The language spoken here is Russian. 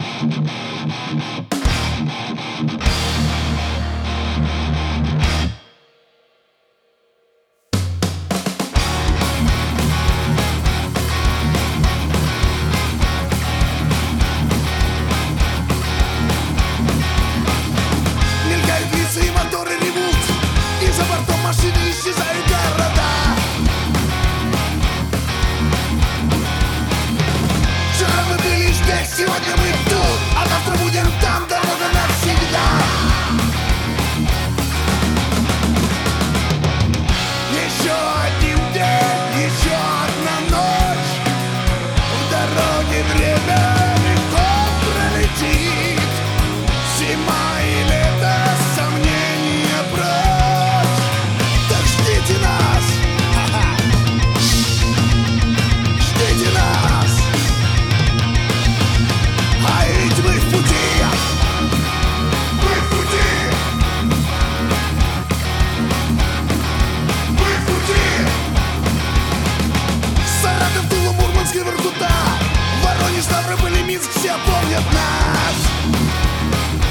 Мелькают лица и моторы ревут, и за бортом машины исчезают города. Вчера мы были здесь, сегодня мы тут, а завтра будем там, дорога навсегда. Еще один день, еще одна ночь, в дороге время легко пролетит. Зима и лето, сомнения прочь. Так ждите нас, ждите нас. А ведь мы в пути, мы в пути, мы в пути. Саратов, Тула, Мурманск и Воркута, Воронеж, Ставрополь и Минск, все помнят нас.